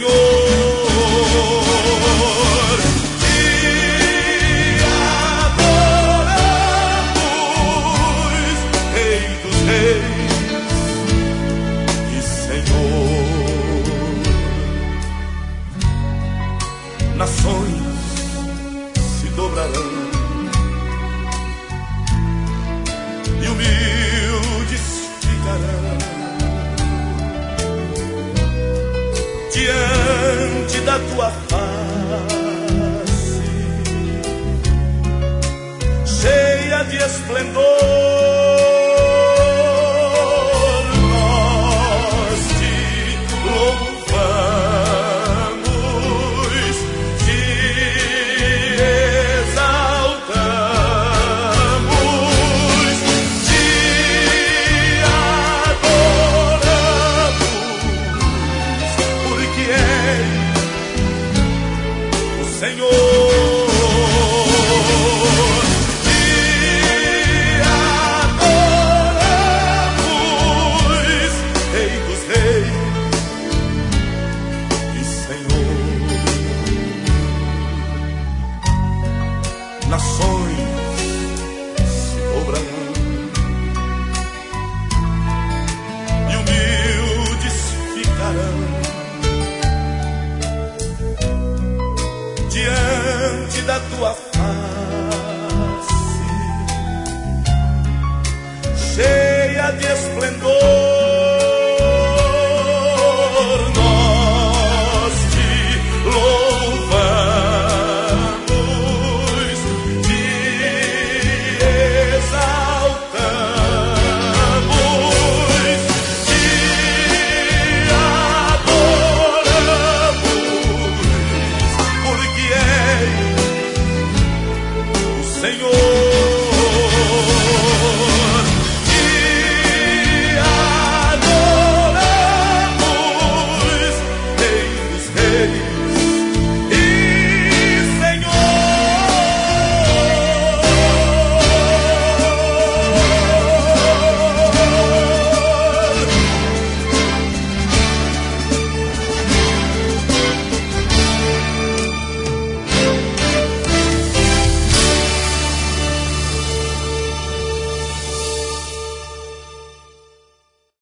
Senhor. Te adoramos, Rei dos Reis e Senhor. Nações se dobrarão e humildes ficarão diante da tua face, cheia de esplendor. Nós te louvamos, te exaltamos, te adoramos, porque és o Senhor. Te adoramos, Rei dos Reis e Senhor. Nações se dobrarão e humildes ficarão diante da tua face,